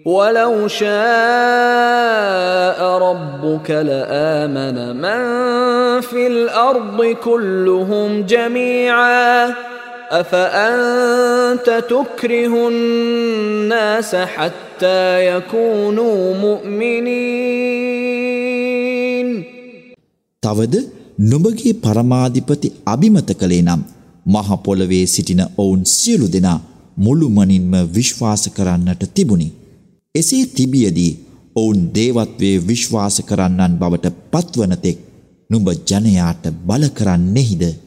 ولو شاء ربك لآمن من في الأرض كلهم جميعا أفأنت تكره الناس حتى يكونوا مؤمنين. තවද නුඹගේ පරමාධිපති අබිමත කළේ නම් මහ පොළවේ සිටින ඔවුන් සියලු දෙනා මුළුමනින්ම විශ්වාස කරන්නට තිබුණි. එසේ තිබියදී ඔවුන් දේවත්වයේ විශ්වාස කරන්නන් බවට පත්වන තෙක් නුඹ ජනයාට බල කරන්නෙහිද?